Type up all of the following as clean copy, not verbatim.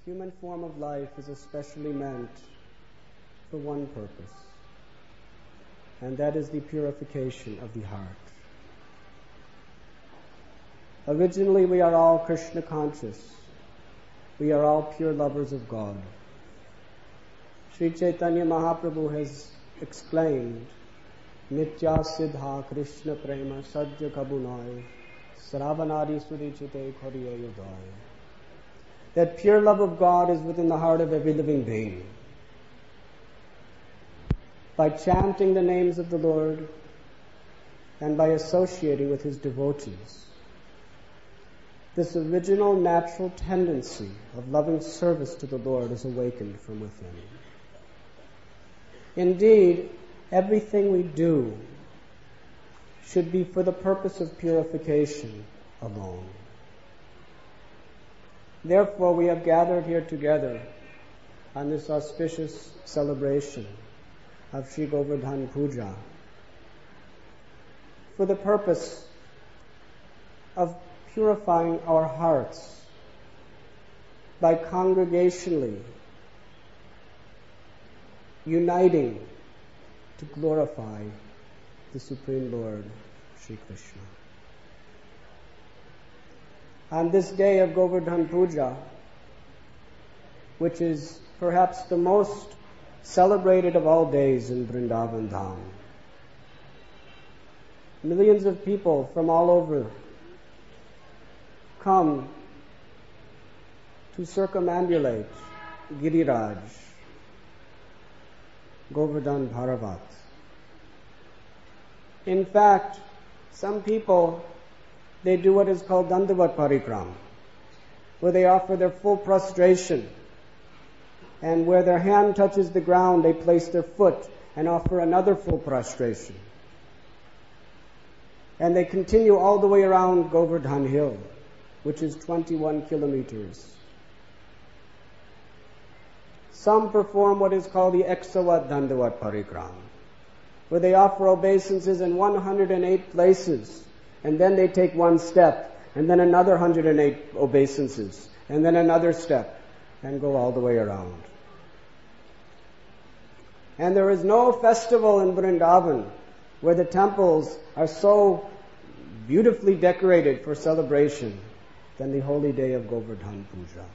human form of life is especially meant for one purpose, and that is the purification of the heart. Originally, we are all Krishna conscious. We are all pure lovers of God. Sri Chaitanya Mahaprabhu has explained, Nitya Siddha Krishna Prema Sajja Kabunai Sravanari Surichite Khoriya Yudai. That pure love of God is within the heart of every living being. By chanting the names of the Lord and by associating with His devotees, this original natural tendency of loving service to the Lord is awakened from within. Indeed, everything we do should be for the purpose of purification alone. Therefore, we have gathered here together on this auspicious celebration of Sri Govardhan Puja for the purpose of purifying our hearts by congregationally uniting to glorify the Supreme Lord, Sri Krishna. On this day of Govardhan Puja, which is perhaps the most celebrated of all days in Vrindavan Dham, millions of people from all over come to circumambulate Giriraj, Govardhan Bharavat. In fact, some people, they do what is called Dandavat Parikram, where they offer their full prostration, and where their hand touches the ground, they place their foot and offer another full prostration. And they continue all the way around Govardhan Hill, which is 21 kilometers. Some perform what is called the Eksavat Dandavat Parikram, where they offer obeisances in 108 places, and then they take one step, and then another 108 obeisances, and then another step, and go all the way around. And there is no festival in Vrindavan where the temples are so beautifully decorated for celebration than the holy day of Govardhan Puja.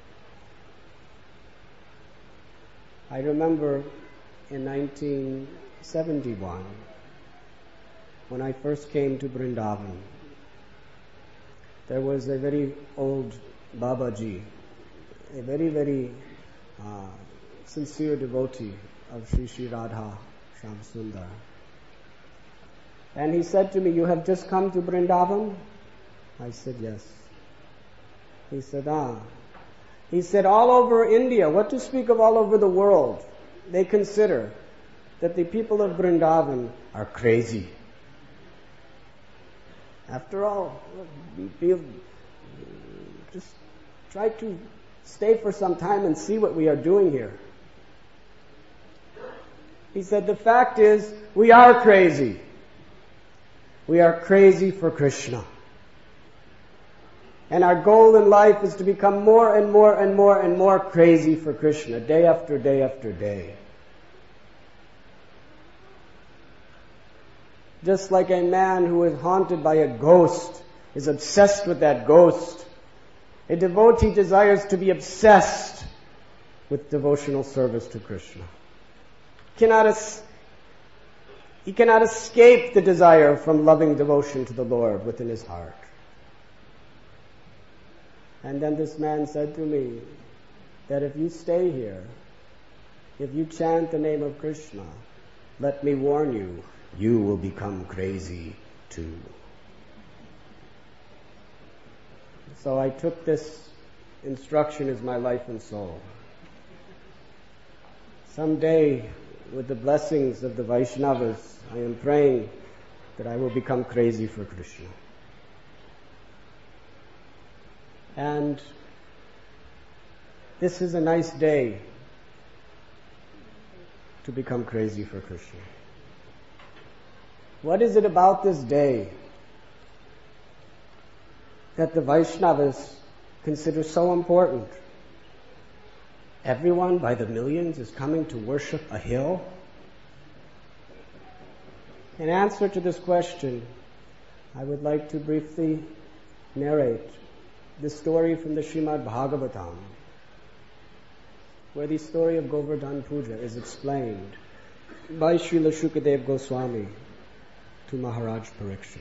I remember in 1971, when I first came to Vrindavan, there was a very old Babaji, a very, very sincere devotee of Sri Sri Radha Shyamsundar. And he said to me, "You have just come to Vrindavan?" I said, "Yes." He said, He said, all over India, what to speak of all over the world, they consider that the people of Vrindavan are crazy. After all, just try to stay for some time and see what we are doing here. He said, the fact is, we are crazy. We are crazy for Krishna. And our goal in life is to become more and more and more and more crazy for Krishna, day after day after day. Just like a man who is haunted by a ghost is obsessed with that ghost, a devotee desires to be obsessed with devotional service to Krishna. He cannot escape the desire from loving devotion to the Lord within his heart. And then this man said to me that if you stay here, if you chant the name of Krishna, let me warn you, you will become crazy too. So I took this instruction as my life and soul. Someday, with the blessings of the Vaishnavas, I am praying that I will become crazy for Krishna. And this is a nice day to become crazy for Krishna. What is it about this day that the Vaishnavas consider so important? everyone by the millions is coming to worship a hill? In answer to this question, I would like to briefly narrate the story from the Srimad Bhagavatam, where the story of Govardhan Puja is explained by Srila Shukadeva Goswami to Maharaj Parikshit.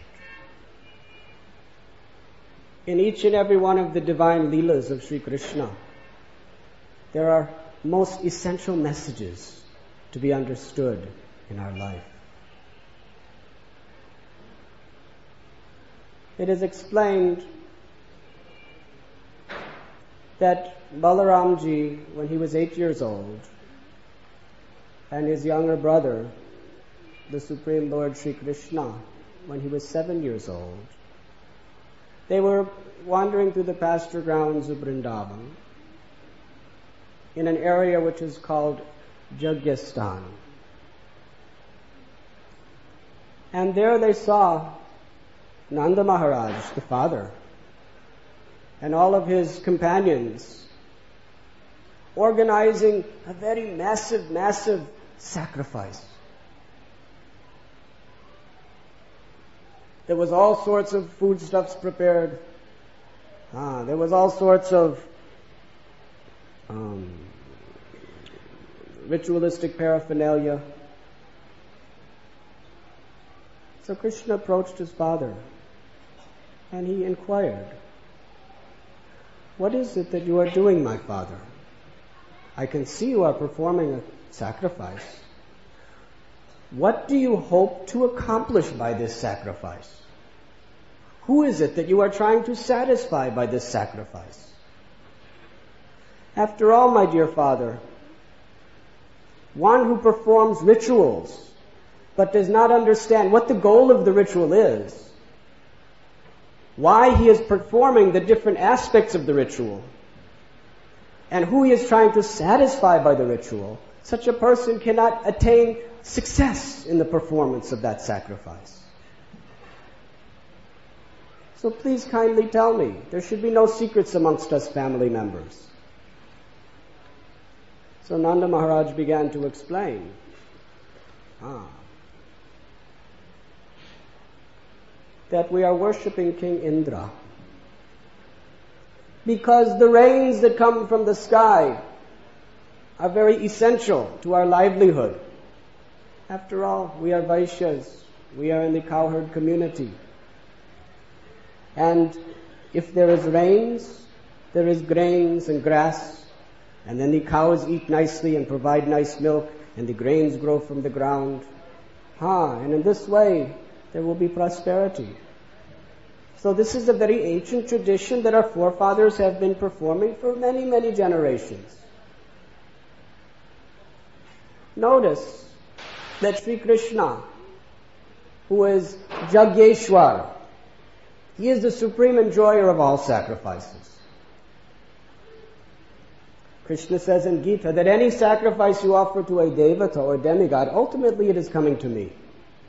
In each and every one of the divine Leelas of Sri Krishna, there are most essential messages to be understood in our life. It is explained that Balaramji, when he was 8 years old, and his younger brother, the Supreme Lord Sri Krishna, when he was 7 years old, they were wandering through the pasture grounds of Vrindavan in an area which is called Jagyastan. And there they saw Nanda Maharaj, the father, and all of his companions organizing a very massive sacrifice. There was all sorts of foodstuffs prepared. There was all sorts of ritualistic paraphernalia. So Krishna approached his father and he inquired, "What is it that you are doing, my father? I can see you are performing a sacrifice. What do you hope to accomplish by this sacrifice? Who is it that you are trying to satisfy by this sacrifice? After all, my dear father, one who performs rituals but does not understand what the goal of the ritual is, why he is performing the different aspects of the ritual, and who he is trying to satisfy by the ritual, such a person cannot attain success in the performance of that sacrifice. So please kindly tell me, there should be no secrets amongst us family members." So Nanda Maharaj began to explain. That we are worshipping King Indra because the rains that come from the sky are very essential to our livelihood. After all, we are Vaishyas. We are in the cowherd community. And if there is rains, there is grains and grass, and then the cows eat nicely and provide nice milk, and the grains grow from the ground. And in this way, there will be prosperity. So this is a very ancient tradition that our forefathers have been performing for many, many generations. Notice that Sri Krishna, who is Jagyeshwar, he is the supreme enjoyer of all sacrifices. Krishna says in Gita that any sacrifice you offer to a devata or demigod, ultimately it is coming to me.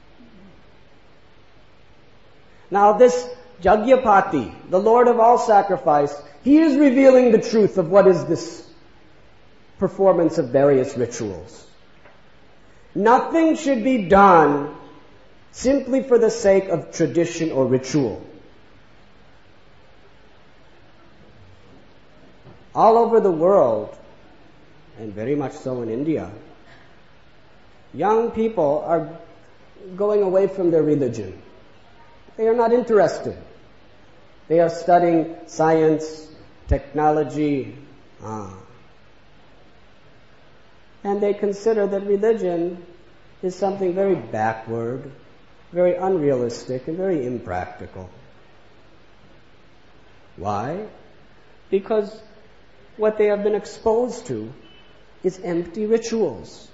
Now this Jagyapati, the Lord of all sacrifice, he is revealing the truth of what is this performance of various rituals. Nothing should be done simply for the sake of tradition or ritual. All over the world, and very much so in India, young people are going away from their religion. They are not interested. They are studying science, technology, and they consider that religion is something very backward, very unrealistic, and very impractical. Why? Because what they have been exposed to is empty rituals.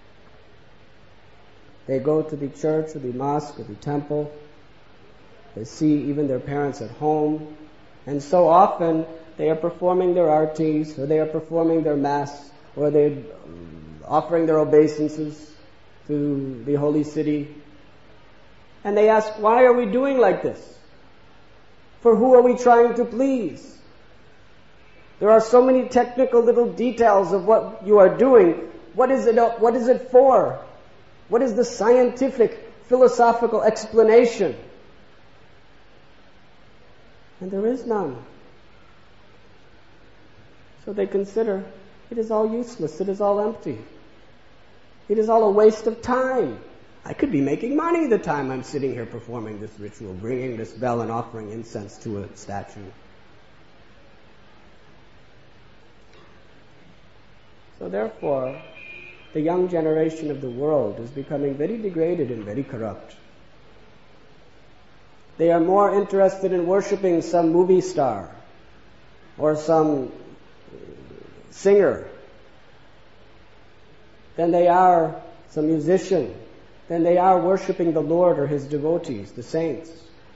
They go to the church or the mosque or the temple. They see even their parents at home. And so often they are performing their artis, or they are performing their mass, or they're offering their obeisances to the holy city. And they ask, why are we doing like this? For who are we trying to please? There are so many technical little details of what you are doing. What is it for? What is the scientific, philosophical explanation? And there is none. So they consider it is all useless, it is all empty. It is all a waste of time. I could be making money the time I'm sitting here performing this ritual, bringing this bell and offering incense to a statue. So therefore, the young generation of the world is becoming very degraded and very corrupt. They are more interested in worshiping some movie star or some singer than they are some musician, than they are worshiping the Lord or His devotees, the saints.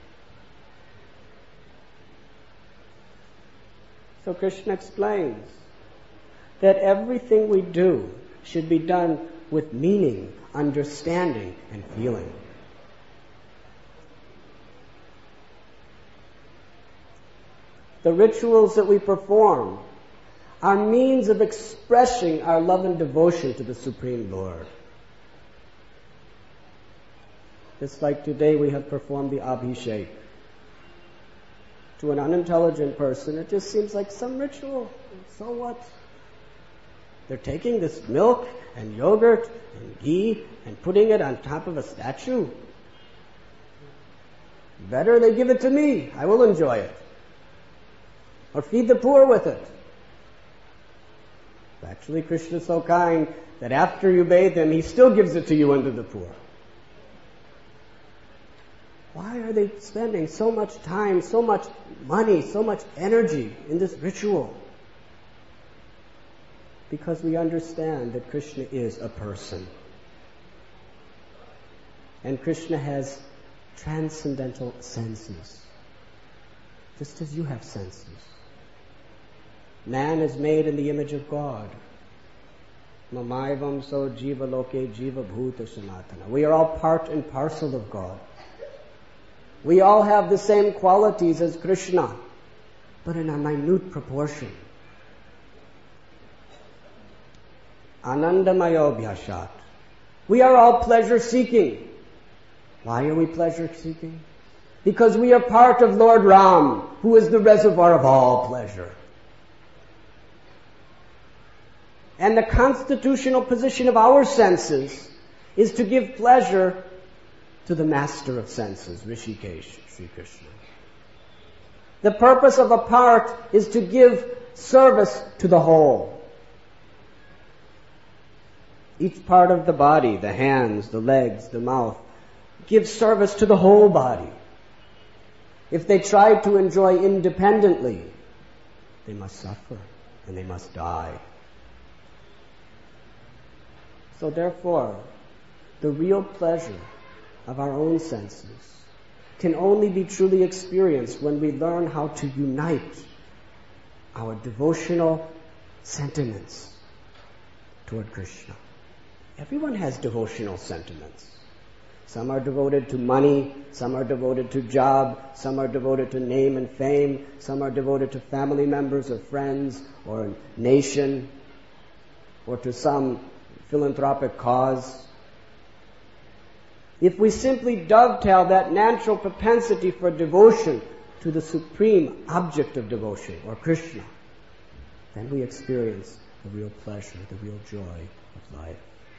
So Krishna explains that everything we do should be done with meaning, understanding, and feeling. The rituals that we perform are means of expressing our love and devotion to the Supreme Lord. Just like today we have performed the Abhishek. To an unintelligent person, it just seems like some ritual. So what? They're taking this milk and yogurt and ghee and putting it on top of a statue. Better they give it to me. I will enjoy it. Or feed the poor with it. Actually, Krishna is so kind that after you bathe Him, He still gives it to you unto the poor. Why are they spending so much time, so much money, so much energy in this ritual? Because we understand that Krishna is a person. And Krishna has transcendental senses, just as you have senses. Man is made in the image of God. Mamaivam so jiva loke jiva bhuta sanatana. We are all part and parcel of God. We all have the same qualities as Krishna, but in a minute proportion. Anandamayo bhyashat. We are all pleasure seeking. Why are we pleasure seeking? Because we are part of Lord Ram, who is the reservoir of all pleasure. And the constitutional position of our senses is to give pleasure to the master of senses, Rishikesh, Sri Krishna. The purpose of a part is to give service to the whole. Each part of the body, the hands, the legs, the mouth, gives service to the whole body. If they try to enjoy independently, they must suffer and they must die. So therefore, the real pleasure of our own senses can only be truly experienced when we learn how to unite our devotional sentiments toward Krishna. Everyone has devotional sentiments. Some are devoted to money, some are devoted to job, some are devoted to name and fame, some are devoted to family members or friends or a nation or to some philanthropic cause. If we simply dovetail that natural propensity for devotion to the supreme object of devotion, or Krishna, then we experience the real pleasure, the real joy of life.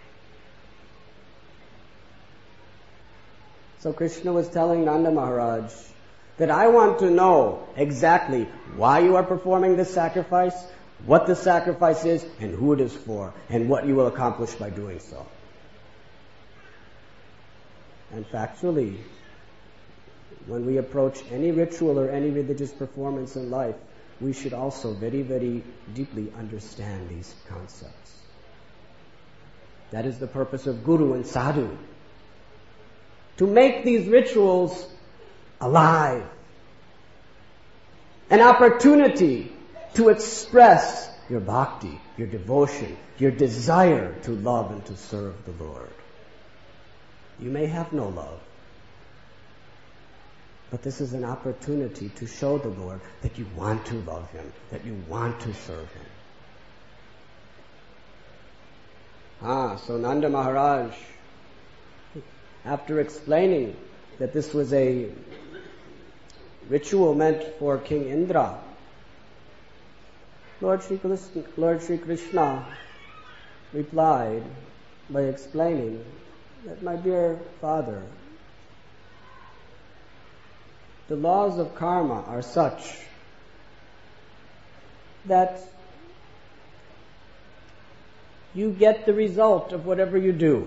So Krishna was telling Nanda Maharaj that I want to know exactly why you are performing this sacrifice, what the sacrifice is, and who it is for, and what you will accomplish by doing so. And factually, when we approach any ritual or any religious performance in life, we should also very, very deeply understand these concepts. That is the purpose of Guru and Sadhu. To make these rituals alive. An opportunity to express your bhakti, your devotion, your desire to love and to serve the Lord. You may have no love, But this is an opportunity to show the Lord that you want to love Him, that you want to serve Him. So Nanda Maharaj, after explaining that this was a ritual meant for King Indra, Lord Sri Krishna replied by explaining that, my dear father, the laws of karma are such that you get the result of whatever you do.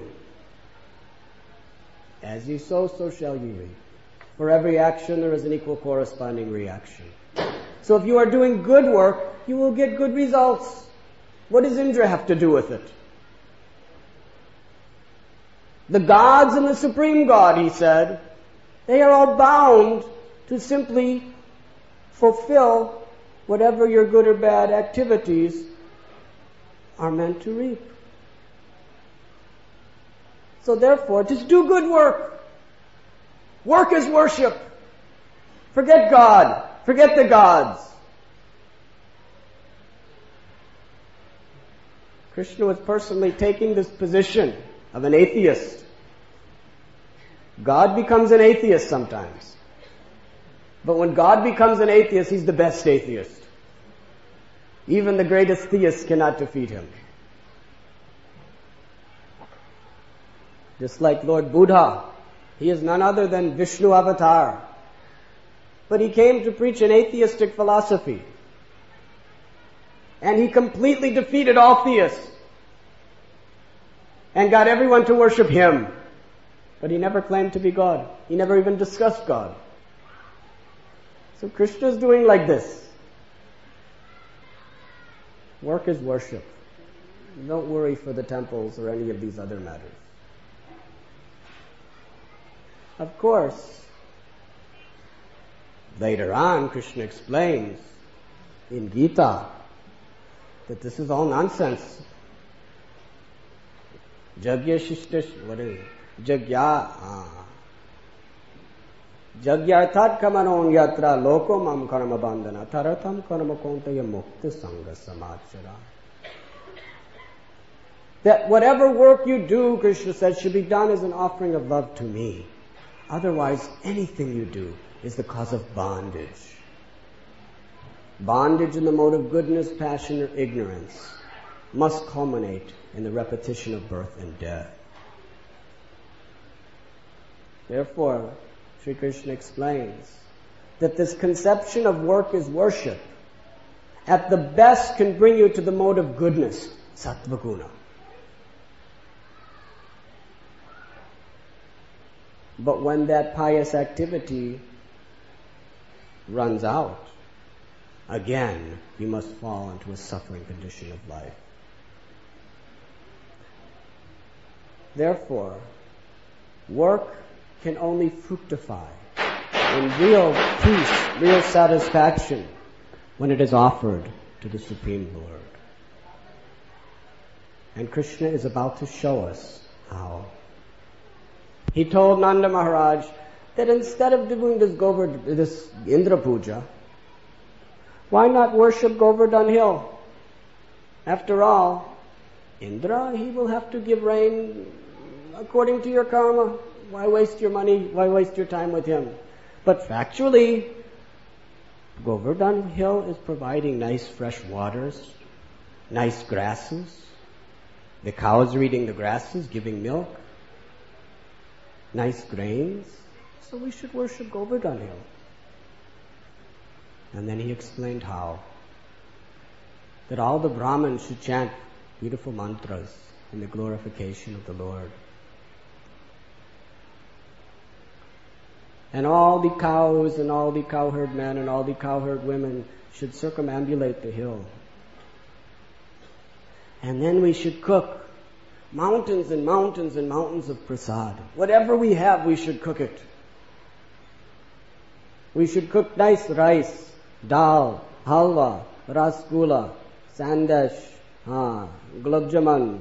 As you sow, so shall you reap. For every action there is an equal corresponding reaction. So if you are doing good work, you will get good results. What does Indra have to do with it? The gods and the supreme God, he said, they are all bound to simply fulfill whatever your good or bad activities are meant to reap. So therefore, just do good work. Work is worship. Forget God. Forget the gods. Krishna was personally taking this position of an atheist. God becomes an atheist sometimes. But when God becomes an atheist, he's the best atheist. Even the greatest theists cannot defeat him. Just like Lord Buddha, he is none other than Vishnu avatar. But he came to preach an atheistic philosophy. And he completely defeated all theists. And got everyone to worship him. But he never claimed to be God. He never even discussed God. So Krishna is doing like this. Work is worship. Don't worry for the temples or any of these other matters. Of course, later on, Krishna explains in Gita that this is all nonsense. Jagya shishtish, what is it? Jagyarthat kamanon yatra loko mam karma bandhana taratam karma kontaya mukta sangha samachara. That whatever work you do, Krishna said, should be done as an offering of love to me. Otherwise, anything you do is the cause of bondage. Bondage in the mode of goodness, passion, or ignorance must culminate in the repetition of birth and death. Therefore, Sri Krishna explains that this conception of work as worship at the best can bring you to the mode of goodness, sattva guna. But when that pious activity runs out, again, you must fall into a suffering condition of life. Therefore, work can only fructify in real peace, real satisfaction, when it is offered to the Supreme Lord. And Krishna is about to show us how. He told Nanda Maharaj that instead of doing this Indra Puja, why not worship Govardhan Hill? After all, Indra, he will have to give rain according to your karma. Why waste your money? Why waste your time with him? But factually, Govardhan Hill is providing nice fresh waters, nice grasses. The cows are eating the grasses, giving milk. Nice grains. So we should worship Govardhan Hill. And then he explained how. That all the Brahmins should chant beautiful mantras in the glorification of the Lord. And all the cows and all the cowherd men and all the cowherd women should circumambulate the hill. And then we should cook mountains and mountains and mountains of prasad. Whatever we have, we should cook it. We should cook nice rice, dal, halwa, rasgulla, sandesh, gulab jamun,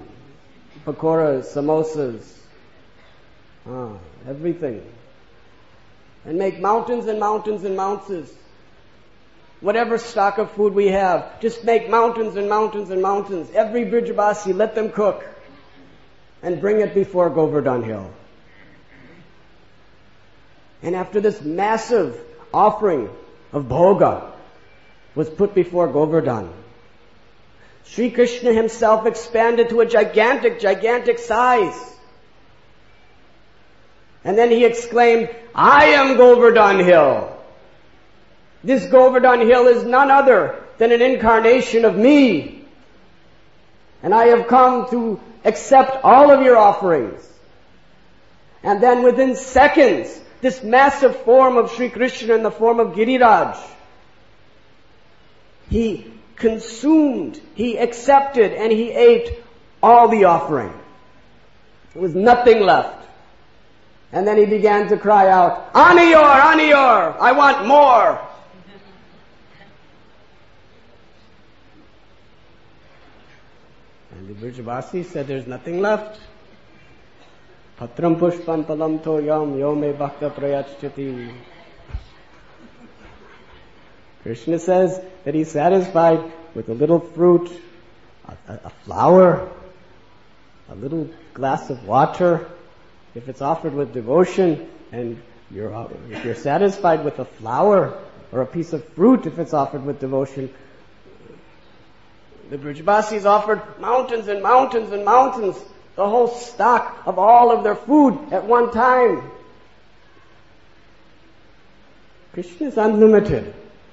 pakoras, samosas, everything. and make mountains and mountains and mountains. Whatever stock of food we have, just make mountains and mountains and mountains. Every Brijbasi, let them cook and bring it before Govardhan Hill. And after this massive offering of bhoga was put before Govardhan, Sri Krishna himself expanded to a gigantic size. And then he exclaimed, I am Govardhan Hill. This Govardhan Hill is none other than an incarnation of me. And I have come to accept all of your offerings. And then within seconds, this massive form of Sri Krishna in the form of Giriraj, he consumed, he accepted, and he ate all the offering. There was nothing left. And then he began to cry out, Aniyor, Aniyor, I want more. And the Brijbasi said, there's nothing left. Patram pushpan palam to yam yome bhakta prayachchati. Krishna says that he's satisfied with a little fruit, a flower, a little glass of water, if it's offered with devotion, and if you're satisfied with a flower or a piece of fruit if it's offered with devotion. The Brijbasis offered mountains and mountains and mountains, the whole stock of all of their food at one time. Krishna is unlimited.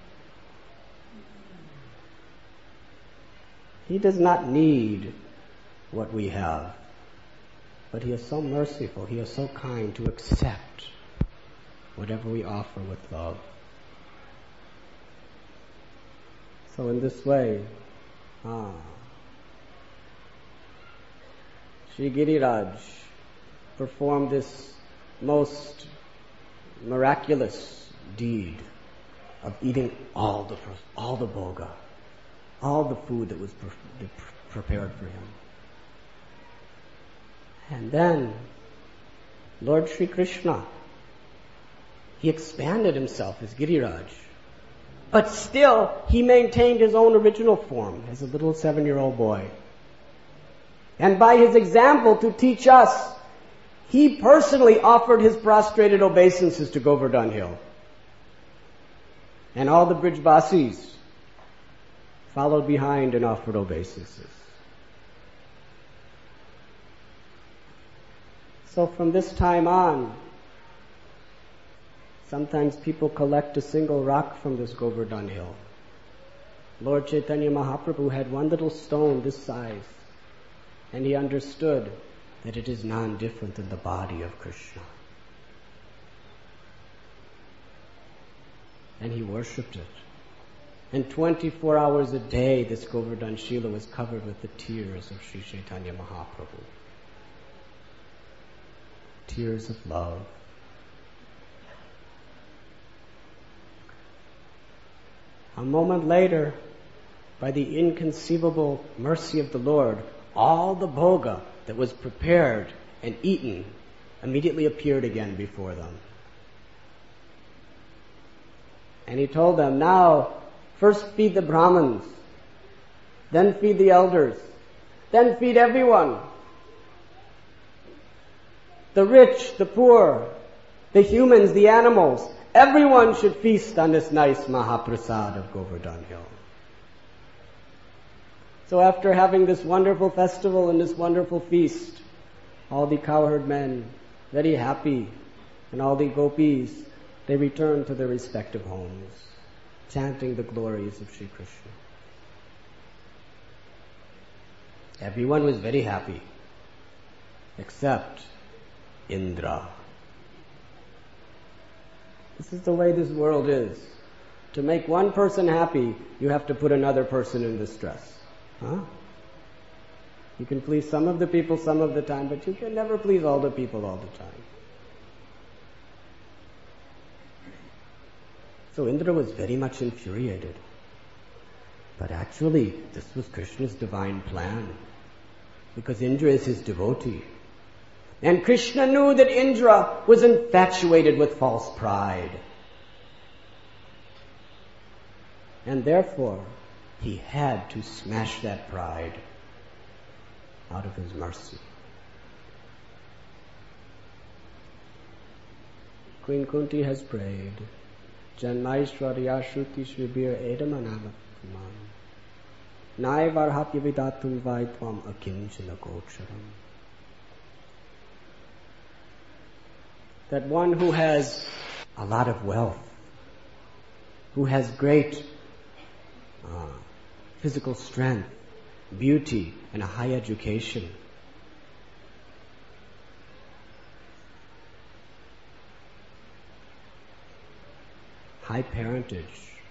He does not need what we have. But he is so merciful, he is so kind to accept whatever we offer with love. So in this way, Sri Giriraj performed this most miraculous deed of eating all the bhoga, all the food that was prepared for him. And then Lord Sri Krishna, he expanded himself as Giriraj, but still he maintained his own original form as a little 7-year-old boy. And by his example to teach us, he personally offered his prostrated obeisances to Govardhan Hill. And all the Brijbasis followed behind and offered obeisances. So from this time on, sometimes people collect a single rock from this Govardhan Hill. Lord Chaitanya Mahaprabhu had one little stone this size, and he understood that it is non-different than the body of Krishna. And he worshipped it. And 24 hours a day, this Govardhan Shila was covered with the tears of Sri Chaitanya Mahaprabhu. Tears of love. A moment later, by the inconceivable mercy of the Lord, all the bhoga that was prepared and eaten immediately appeared again before them. And he told them, now, first feed the Brahmins, then feed the elders, then feed everyone. The rich, the poor, the humans, the animals, everyone should feast on this nice Mahaprasad of Govardhan Hill. So after having this wonderful festival and this wonderful feast, all the cowherd men, very happy, and all the gopis, they returned to their respective homes, chanting the glories of Sri Krishna. Everyone was very happy, except Indra. This is the way this world is. To make one person happy, you have to put another person in distress. You can please some of the people some of the time, but you can never please all the people all the time. So Indra was very much infuriated. But actually, this was Krishna's divine plan, because Indra is his devotee. And Krishna knew that Indra was infatuated with false pride. And therefore, he had to smash that pride out of his mercy. Queen Kunti has prayed, Janmaishwarya Shruti Shribir Edamanavakuman Nai Varhapya Vidatum Vaitvam Akinchana Gocharam. That one who has a lot of wealth, who has great physical strength, beauty, and a high education, high parentage,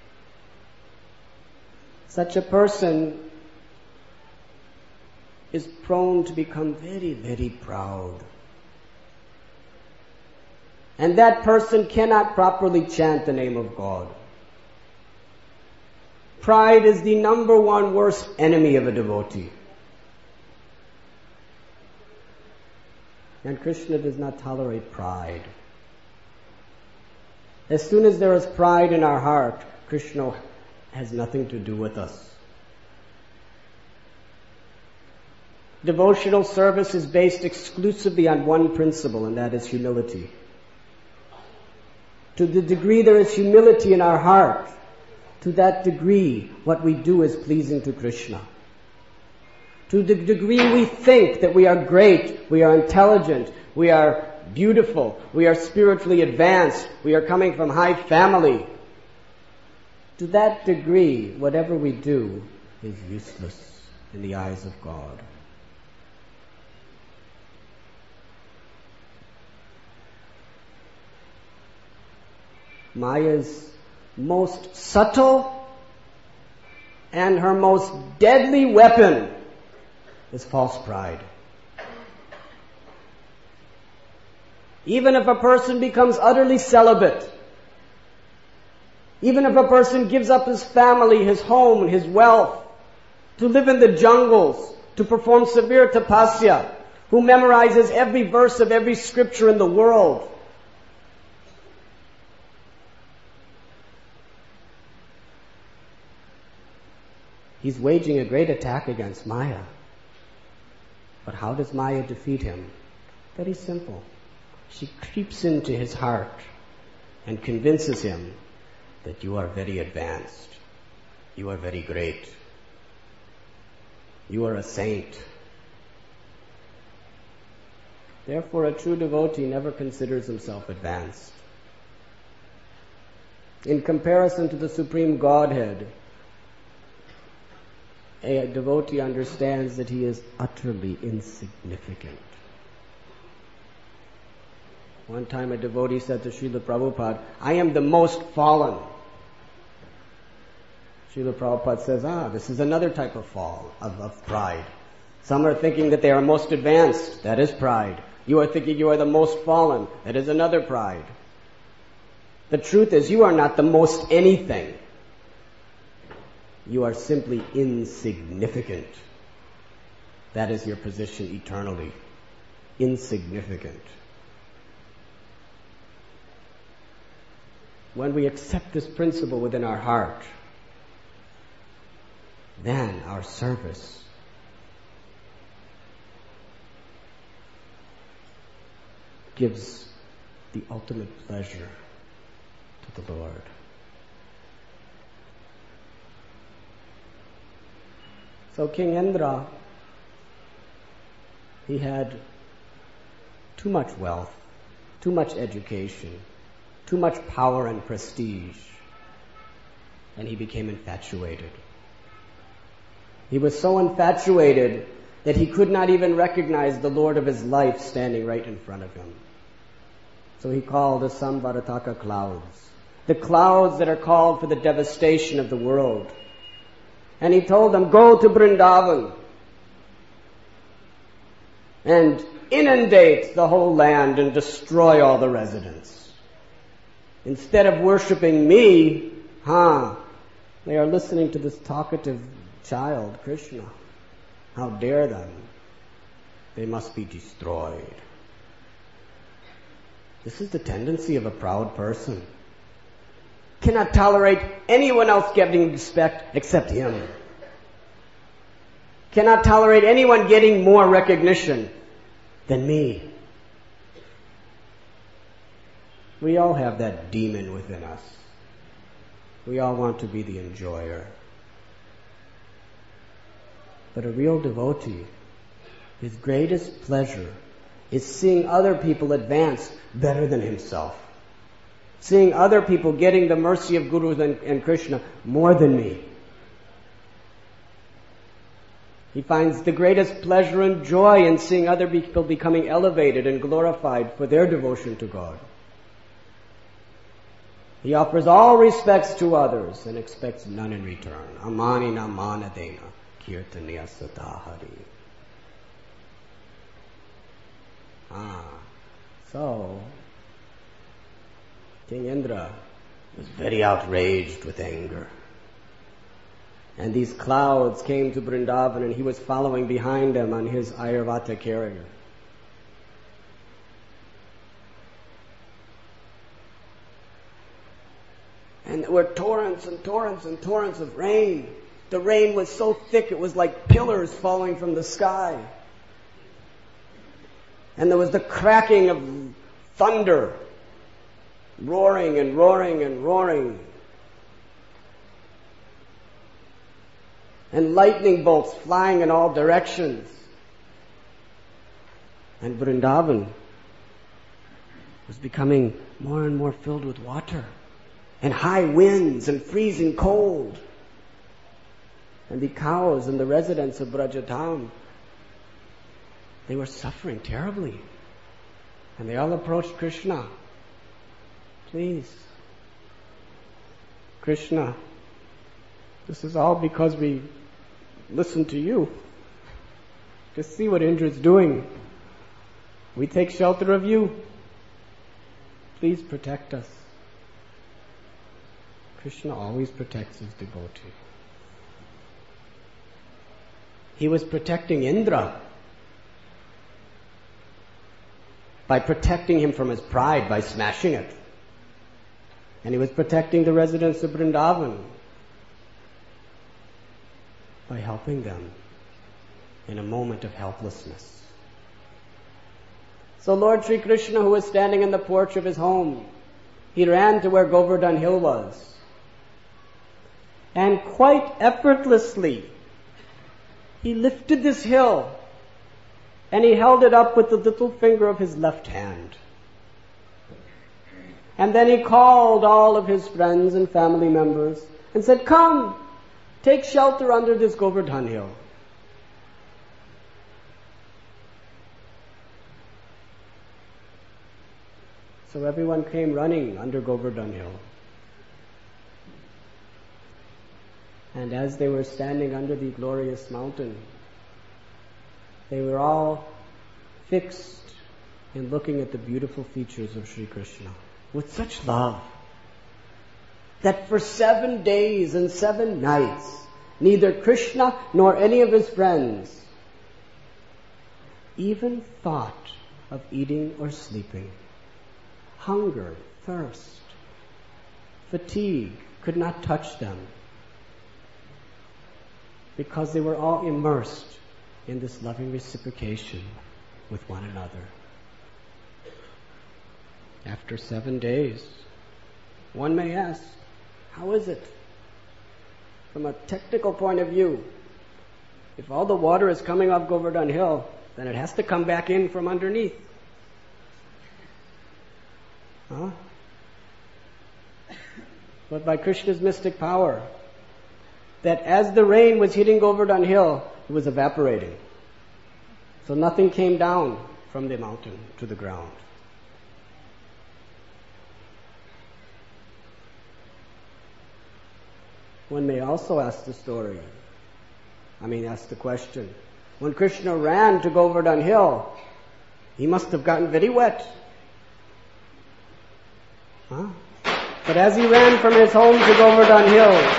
such a person is prone to become very, very proud. And that person cannot properly chant the name of God. Pride is the number one worst enemy of a devotee. And Krishna does not tolerate pride. As soon as there is pride in our heart, Krishna has nothing to do with us. Devotional service is based exclusively on one principle, and that is humility. To the degree there is humility in our heart, to that degree what we do is pleasing to Krishna. To the degree we think that we are great, we are intelligent, we are beautiful, we are spiritually advanced, we are coming from high family, to that degree, whatever we do is useless in the eyes of God. Maya's most subtle and her most deadly weapon is false pride. Even if a person becomes utterly celibate, even if a person gives up his family, his home, his wealth, to live in the jungles, to perform severe tapasya, who memorizes every verse of every scripture in the world, he's waging a great attack against Maya. But how does Maya defeat him? Very simple. She creeps into his heart and convinces him that you are very advanced, you are very great, you are a saint. Therefore, a true devotee never considers himself advanced. In comparison to the Supreme Godhead, a devotee understands that he is utterly insignificant. One time a devotee said to Srila Prabhupada, I am the most fallen. Srila Prabhupada says, this is another type of fall, of pride. Some are thinking that they are most advanced. That is pride. You are thinking you are the most fallen. That is another pride. The truth is, you are not the most anything. You are simply insignificant. That is your position eternally. Insignificant. When we accept this principle within our heart, then our service gives the ultimate pleasure to the Lord. So King Indra, he had too much wealth, too much education, too much power and prestige, and he became infatuated. He was so infatuated that he could not even recognize the Lord of his life standing right in front of him. So he called the Samvarataka clouds, the clouds that are called for the devastation of the world. And he told them, go to Vrindavan and inundate the whole land and destroy all the residents. Instead of worshipping me, they are listening to this talkative child, Krishna. How dare them? They must be destroyed. This is the tendency of a proud person. Cannot tolerate anyone else getting respect except him. Cannot tolerate anyone getting more recognition than me. We all have that demon within us. We all want to be the enjoyer. But a real devotee, his greatest pleasure is seeing other people advance better than himself. Seeing other people getting the mercy of Guru and Krishna more than me. He finds the greatest pleasure and joy in seeing other people becoming elevated and glorified for their devotion to God. He offers all respects to others and expects none in return. Amani na manadena kirtaniya satahari. So King Indra was very outraged with anger. And these clouds came to Vrindavan and he was following behind them on his Airavata carrier. And there were torrents and torrents and torrents of rain. The rain was so thick it was like pillars falling from the sky. And there was the cracking of thunder, roaring and roaring and roaring. And lightning bolts flying in all directions. And Vrindavan was becoming more and more filled with water. And high winds and freezing cold. And the cows and the residents of Brajadham, they were suffering terribly. And they all approached Krishna. Please, Krishna, this is all because we listen to you. Just see what Indra is doing. We take shelter of you. Please protect us. Krishna always protects his devotee. He was protecting Indra by protecting him from his pride, by smashing it. And he was protecting the residents of Vrindavan by helping them in a moment of helplessness. So Lord Sri Krishna, who was standing in the porch of his home, he ran to where Govardhan Hill was. And quite effortlessly, he lifted this hill and he held it up with the little finger of his left hand. And then he called all of his friends and family members and said, "Come, take shelter under this Govardhan Hill." So everyone came running under Govardhan Hill. And as they were standing under the glorious mountain, they were all fixed in looking at the beautiful features of Sri Krishna with such love that for 7 days and 7 nights, neither Krishna nor any of his friends even thought of eating or sleeping. Hunger, thirst, fatigue could not touch them, because they were all immersed in this loving reciprocation with one another. After 7 days, one may ask, how is it? From a technical point of view, if all the water is coming off Govardhan Hill, then it has to come back in from underneath. But by Krishna's mystic power, that as the rain was hitting Govardhan Hill, it was evaporating. So nothing came down from the mountain to the ground. One may also ask the question. When Krishna ran to Govardhan Hill, he must have gotten very wet. But as he ran from his home to Govardhan Hill,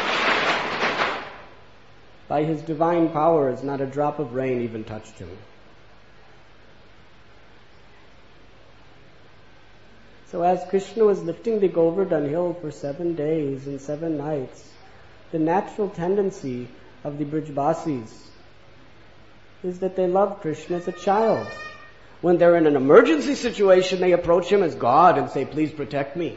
by his divine powers, not a drop of rain even touched him. So as Krishna was lifting the Govardhan hill for 7 days and 7 nights, the natural tendency of the Brijbasis is that they love Krishna as a child. When they're in an emergency situation, they approach him as God and say, please protect me.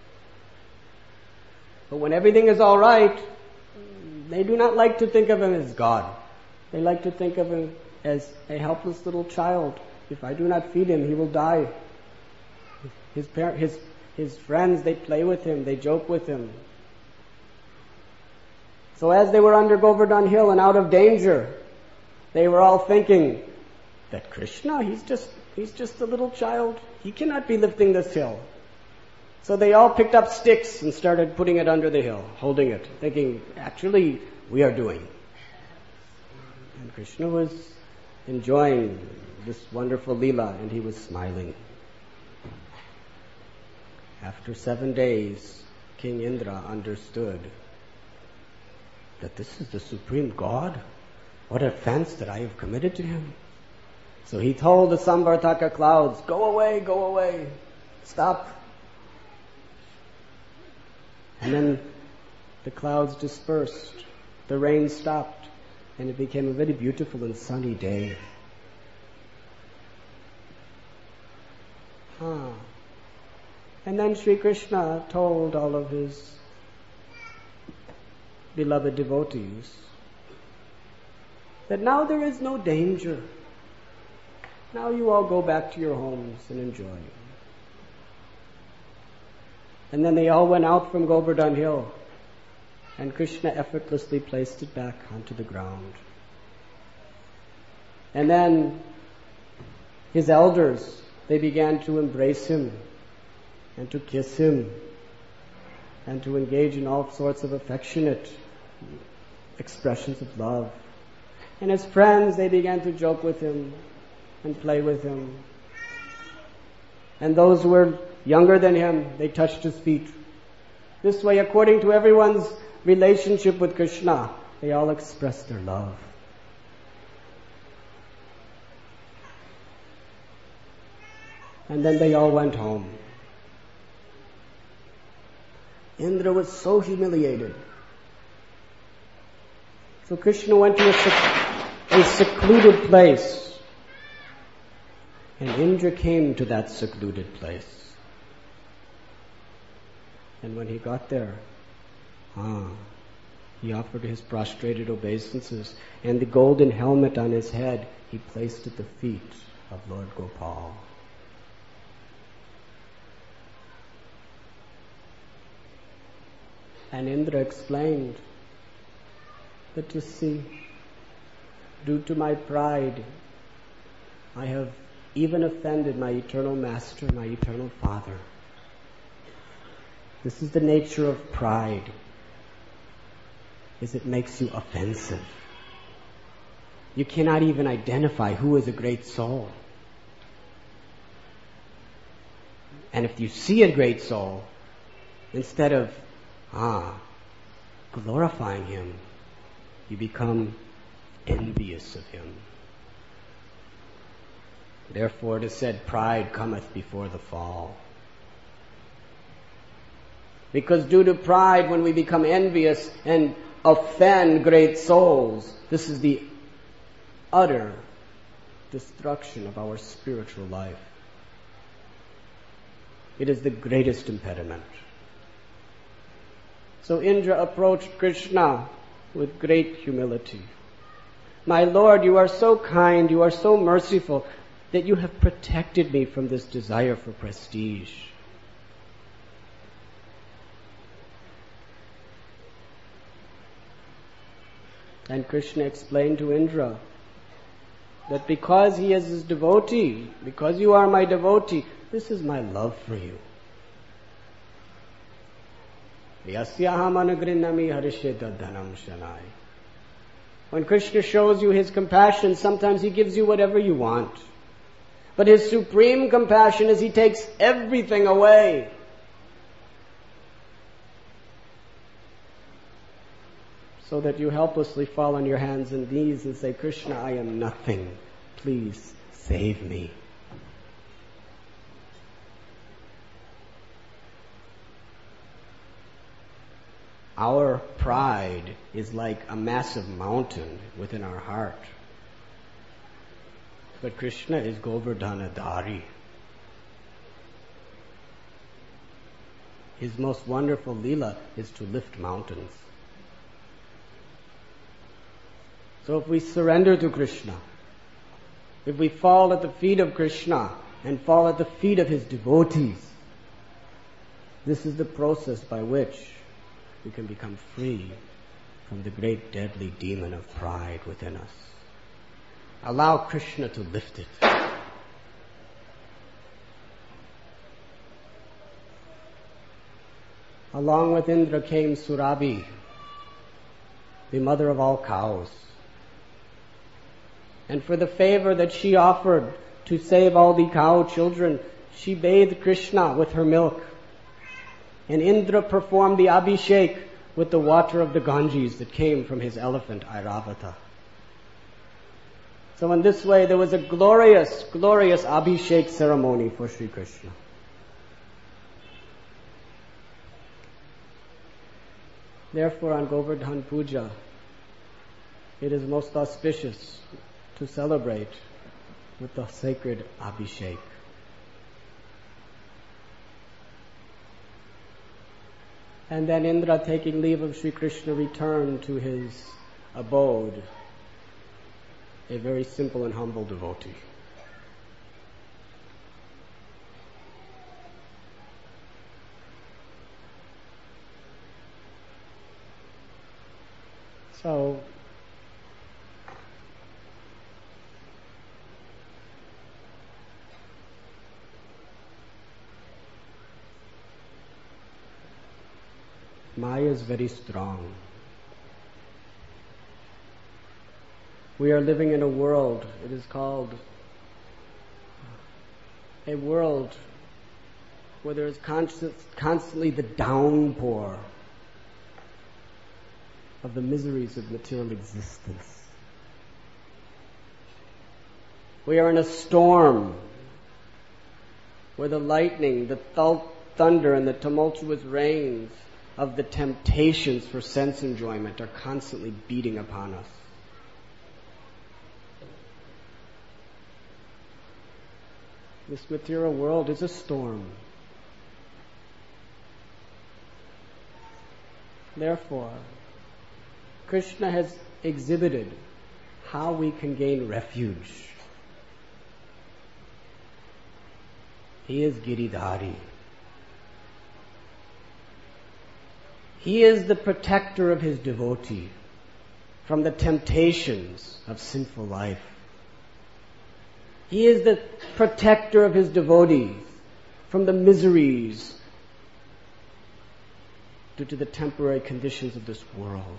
But when everything is all right, they do not like to think of him as God. They like to think of him as a helpless little child. If I do not feed him, he will die. His friends, they play with him, they joke with him. So as they were under Govardhan Hill and out of danger, they were all thinking that Krishna, he's just a little child. He cannot be lifting this hill. So they all picked up sticks and started putting it under the hill, holding it, thinking, actually, we are doing. And Krishna was enjoying this wonderful Leela, and he was smiling. After 7 days, King Indra understood that this is the supreme God. What offense that I have committed to him. So he told the Samvartaka clouds, go away, stop. And then the clouds dispersed, the rain stopped, and it became a very beautiful and sunny day. And then Sri Krishna told all of his beloved devotees that now there is no danger. Now you all go back to your homes and enjoy. And then they all went out from Govardhan Hill, and Krishna effortlessly placed it back onto the ground. And then his elders, they began to embrace him and to kiss him and to engage in all sorts of affectionate expressions of love. And his friends, they began to joke with him and play with him. And those who were younger than him, they touched his feet. This way, according to everyone's relationship with Krishna, they all expressed their love. And then they all went home. Indra was so humiliated. So Krishna went to a secluded place. And Indra came to that secluded place. And when he got there, he offered his prostrated obeisances, and the golden helmet on his head he placed at the feet of Lord Gopal. And Indra explained that, you see, due to my pride, I have even offended my eternal master, my eternal father. This is the nature of pride, is it makes you offensive. You cannot even identify who is a great soul. And if you see a great soul, instead of glorifying him, you become envious of him. Therefore it is said, pride cometh before the fall. Because due to pride, when we become envious and offend great souls, this is the utter destruction of our spiritual life. It is the greatest impediment. So Indra approached Krishna with great humility. My Lord, you are so kind, you are so merciful, that you have protected me from this desire for prestige. And Krishna explained to Indra that because he is his devotee, because you are my devotee, this is my love for you. When Krishna shows you his compassion, sometimes he gives you whatever you want. But his supreme compassion is he takes everything away. So that you helplessly fall on your hands and knees and say, Krishna, I am nothing. Please save me. Our pride is like a massive mountain within our heart. But Krishna is Govardhanadhari. His most wonderful Leela is to lift mountains. So if we surrender to Krishna, if we fall at the feet of Krishna and fall at the feet of His devotees, this is the process by which we can become free from the great deadly demon of pride within us. Allow Krishna to lift it. Along with Indra came Surabhi, the mother of all cows. And for the favor that she offered to save all the cow children, she bathed Krishna with her milk. And Indra performed the Abhishek with the water of the Ganges that came from his elephant Airavata. So in this way there was a glorious, glorious Abhishek ceremony for Sri Krishna. Therefore on Govardhan Puja, it is most auspicious to celebrate with the sacred Abhishek. And then Indra, taking leave of Sri Krishna, returned to his abode, a very simple and humble devotee. So, Maya is very strong. We are living in a world, it is called a world where there is constantly the downpour of the miseries of material existence. We are in a storm where the lightning, the thunder, and the tumultuous rains of the temptations for sense enjoyment are constantly beating upon us. This material world is a storm. Therefore, Krishna has exhibited how we can gain refuge. He is Giridhari. He is the protector of his devotee from the temptations of sinful life. He is the protector of his devotees from the miseries due to the temporary conditions of this world.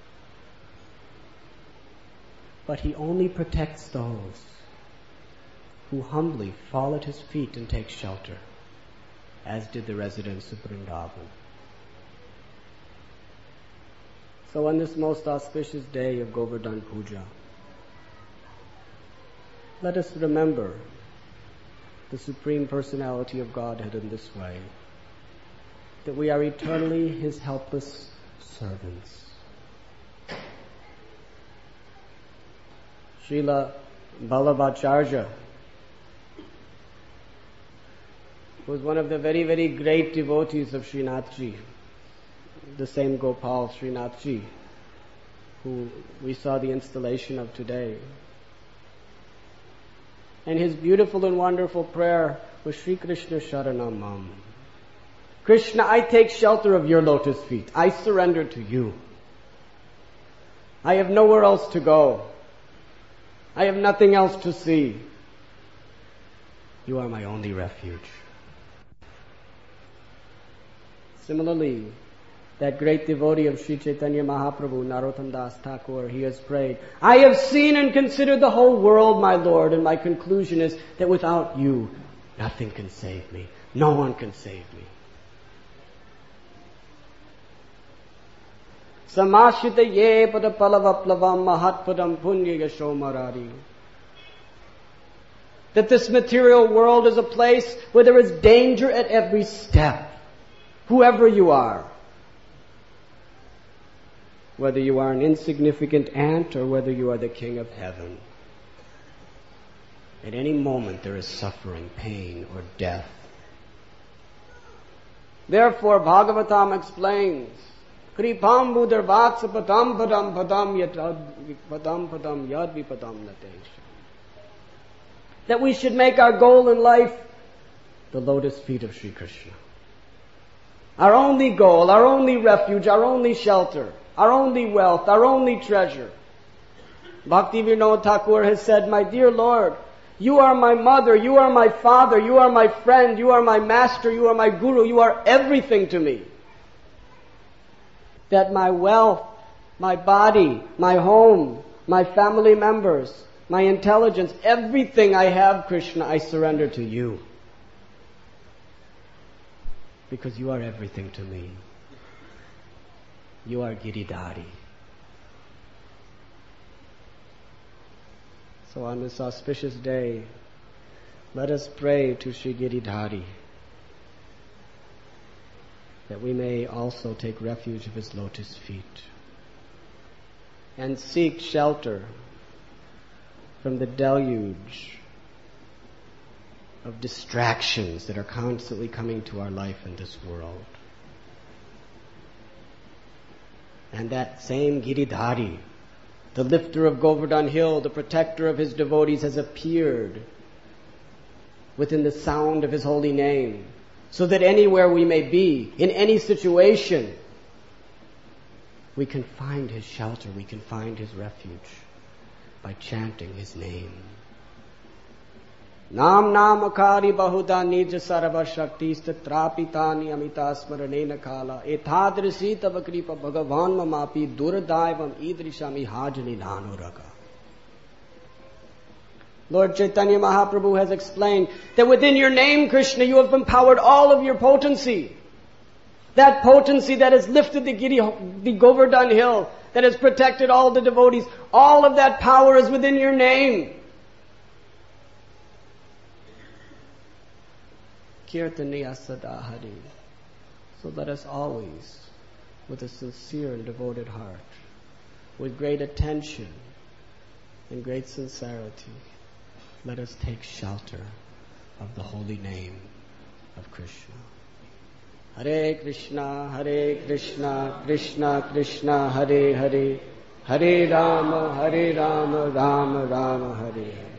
But he only protects those who humbly fall at his feet and take shelter, as did the residents of Vrindavan. So on this most auspicious day of Govardhan Puja, let us remember the Supreme Personality of Godhead in this way, that we are eternally his helpless servants. Srila Vallabhacharya was one of the very, very great devotees of Srinathji, the same Gopal Srinathji, who we saw the installation of today. And his beautiful and wonderful prayer was Sri Krishna Sharanam Mam. Krishna, I take shelter of your lotus feet. I surrender to you. I have nowhere else to go. I have nothing else to see. You are my only refuge. Similarly, that great devotee of Sri Chaitanya Mahaprabhu, Narottam Das Thakur, he has prayed, I have seen and considered the whole world, my Lord, and my conclusion is that without you, nothing can save me. No one can save me. Samashita ye pada palavaplavam mahatpadam punya yashomarari. That this material world is a place where there is danger at every step, whoever you are. whether you are an insignificant ant or whether you are the King of heaven. At any moment there is suffering, pain, or death. Therefore, Bhagavatam explains, Kripam buddharvatsa padam padam padam yad vipadam natesha. That we should make our goal in life the lotus feet of Sri Krishna. Our only goal, our only refuge, our only shelter, our only wealth, our only treasure. Bhakti Vinod Thakur has said, my dear Lord, you are my mother, you are my father, you are my friend, you are my master, you are my guru, you are everything to me. That my wealth, my body, my home, my family members, my intelligence, everything I have, Krishna, I surrender to you. Because you are everything to me. You are Giridhari. So on this auspicious day, let us pray to Sri Giridhari that we may also take refuge of his lotus feet and seek shelter from the deluge of distractions that are constantly coming to our life in this world. And that same Giridhari, the lifter of Govardhan Hill, the protector of his devotees, has appeared within the sound of his holy name, so that anywhere we may be, in any situation, we can find his shelter, we can find his refuge by chanting his name. Nam namakari bahuda nija sarva shakti statrapitani amitasmaranena kala etadrisi tava kripa bhagavan mamapi duradaivam idrishami hajani nanuraka. Lord Chaitanya Mahaprabhu has explained that within your name, Krishna, you have empowered all of your potency. That potency that has lifted the Govardhan Hill, that has protected all the devotees, all of that power is within your name. Kirtaniya sada hari. So let us always, with a sincere and devoted heart, with great attention and great sincerity, let us take shelter of the holy name of Krishna. Hare Krishna, Krishna Krishna, Hare Hare, Hare Rama, Rama Rama, Hare Hare.